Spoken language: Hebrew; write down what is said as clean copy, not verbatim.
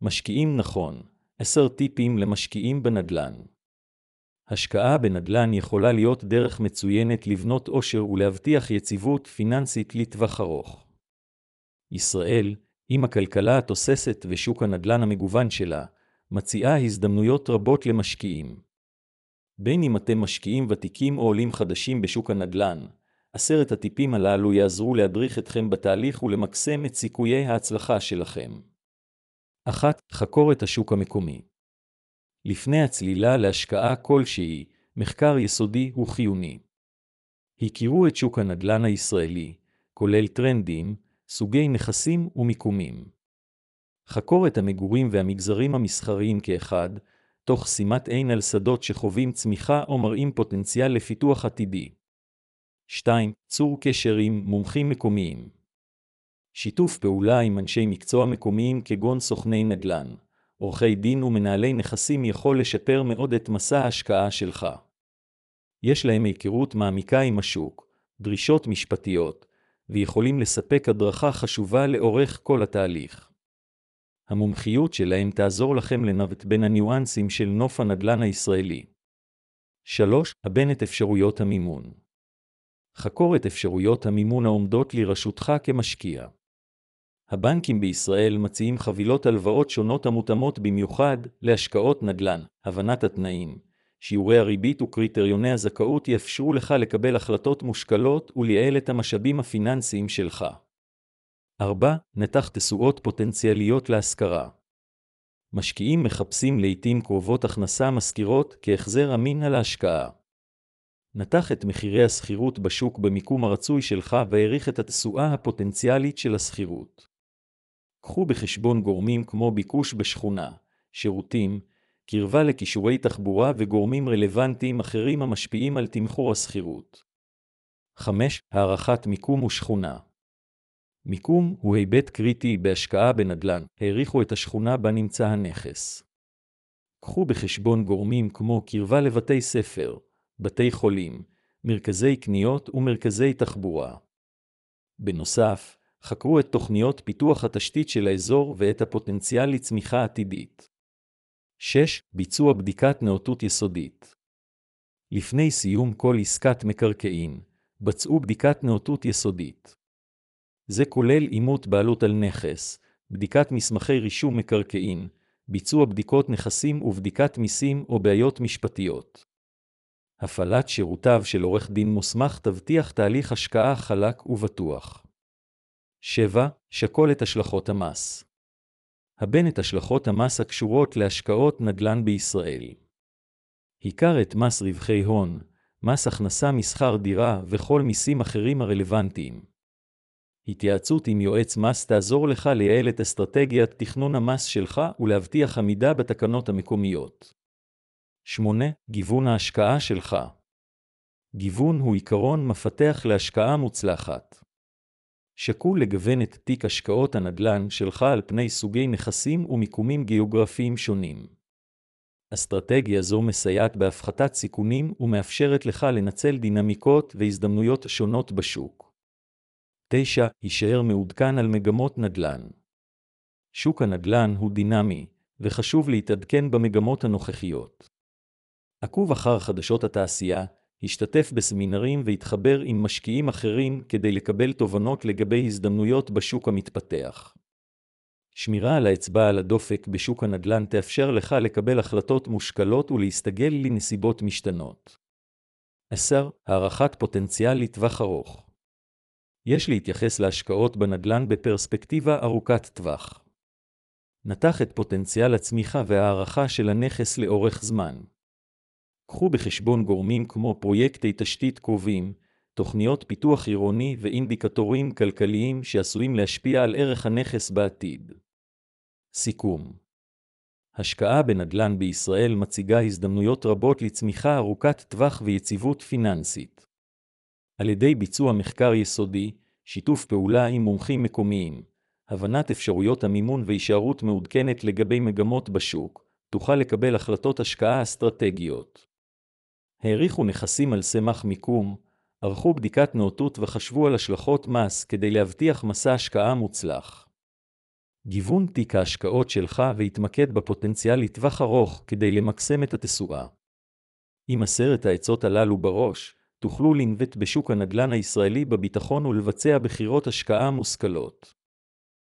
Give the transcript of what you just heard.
משקיעים נכון. 10 טיפים למשקיעים בנדל"ן. השקעה בנדל"ן יכולה להיות דרך מצוינת לבנות עושר ולהבטיח יציבות פיננסית לטווח ארוך. ישראל, עם הכלכלה התוססת ושוק הנדל"ן המגוון שלה, מציעה הזדמנויות רבות למשקיעים. בין אם אתם משקיעים ותיקים או עולים חדשים בשוק הנדל"ן, 10 הטיפים הללו יעזרו להדריך אתכם בתהליך ולמקסם את סיכויי ההצלחה שלכם. 1. חקור את השוק המקומי. לפני הצלילה להשקעה כלשהי, מחקר יסודי הוא חיוני. הכירו את שוק הנדל"ן הישראלי, כולל טרנדים, סוגי נכסים ומיקומים. חקור את המגורים והמגזרים המסחריים כאחד, תוך שימת עין על שדות שחווים צמיחה או מראים פוטנציאל לפיתוח עתידי. 2. צור קשר עם מומחים מקומיים. שיתוף פעולה עם אנשי מקצוע מקומיים כגון סוכני נדל"ן, עורכי דין ומנהלי נכסים יכול לשפר מאוד את מסע ההשקעה שלך. יש להם היכרות מעמיקה עם השוק, דרישות משפטיות, ויכולים לספק הדרכה חשובה לאורך כל התהליך. המומחיות שלהם תעזור לכם לנווט בין הניואנסים של נוף הנדל"ן הישראלי. 3. הבן את אפשרויות המימון. חקור את אפשרויות המימון העומדות לרשותך כמשקיע. הבנקים בישראל מציעים חבילות הלוואות שונות המותאמות במיוחד להשקעות נדל"ן. הבנת התנאים, שיעורי הריבית וקריטריוני הזכאות יאפשרו לך לקבל החלטות מושכלות ולייעל את המשאבים הפיננסיים שלך. 4. נתח תשואות פוטנציאליות להשכרה. משקיעים מחפשים לעתים קרובות הכנסה משכירות כהחזר אמין על ההשקעה. נתח את מחירי השכירות בשוק במיקום הרצוי שלך והעריך את התשואה הפוטנציאלית של השכירות. קחו בחשבון גורמים כמו ביקוש בשכונה, שירותים, קרבה לכישורי תחבורה וגורמים רלוונטיים אחרים המשפיעים על תמחור השכירות. 5. הערכת מיקום ושכונה. מיקום הוא היבט קריטי בהשקעה בנדל"ן. העריכו את השכונה בה נמצא הנכס. קחו בחשבון גורמים כמו קרבה לבתי ספר, בתי חולים, מרכזי קניות ומרכזי תחבורה. בנוסף, חקרו את תוכניות פיתוח התשתית של האזור ואת הפוטנציאל לצמיחה עתידית. 6. ביצוע בדיקת נאותות יסודית. לפני סיום כל עסקת מקרקעין, בצעו בדיקת נאותות יסודית. זה כולל אימות בעלות על נכס, בדיקת מסמכי רישום מקרקעין, ביצוע בדיקות נכסים ובדיקת מיסים או בעיות משפטיות. הפעלת שירותיו של עורך דין מוסמך תבטיח תהליך השקעה חלק ובטוח. 7. שקול את השלכות המס. הבן את השלכות המס הקשורות להשקעות נדל"ן בישראל. הכר את מס רווחי הון, מס הכנסה משכר דירה וכל מיסים אחרים הרלוונטיים. התייעצות עם יועץ מס תעזור לך לייעל את אסטרטגיית תכנון המס שלך ולהבטיח עמידה בתקנות המקומיות. 8. גיוון ההשקעה שלך. גיוון הוא עיקרון מפתח להשקעה מוצלחת. שקול לגוון את תיק השקעות הנדל"ן שלך על פני סוגי נכסים ומיקומים גיאוגרפיים שונים. אסטרטגיה זו מסייעת בהפחתת סיכונים ומאפשרת לך לנצל דינמיקות והזדמנויות שונות בשוק. 9. הישאר מעודכן על מגמות נדל"ן. שוק הנדל"ן הוא דינמי, וחשוב להתעדכן במגמות הנוכחיות. עקוב אחר חדשות התעשייה, השתתף בסמינרים והתחבר עם משקיעים אחרים כדי לקבל תובנות לגבי הזדמנויות בשוק המתפתח. שמירה על האצבע על הדופק בשוק הנדל"ן תאפשר לך לקבל החלטות מושכלות ולהסתגל לנסיבות משתנות. 10. הערכת פוטנציאל לטווח ארוך. יש להתייחס להשקעות בנדל"ן בפרספקטיבה ארוכת טווח. נתח את פוטנציאל הצמיחה והערכה של הנכס לאורך זמן. קחו בחשבון גורמים כמו פרויקטי תשתית קרובים, תוכניות פיתוח עירוני ואינדיקטורים כלכליים שעשויים להשפיע על ערך הנכס בעתיד. סיכום. השקעה בנדל"ן בישראל מציגה הזדמנויות רבות לצמיחה ארוכת טווח ויציבות פיננסית. על ידי ביצוע מחקר יסודי, שיתוף פעולה עם מומחים מקומיים, הבנת אפשרויות המימון והישארות מעודכנת לגבי מגמות בשוק, תוכל לקבל החלטות השקעה אסטרטגיות. העריכו נכסים על סמך מיקום, ערכו בדיקת נאותות וחשבו על השלכות מס כדי להבטיח מסע השקעה מוצלח. גיוון תיק ההשקעות שלך והתמקד בפוטנציאל לטווח ארוך כדי למקסם את התשואה. עם 10 העצות הללו בראש, תוכלו לנווט בשוק הנדל"ן הישראלי בביטחון ולבצע בחירות השקעה מושכלות.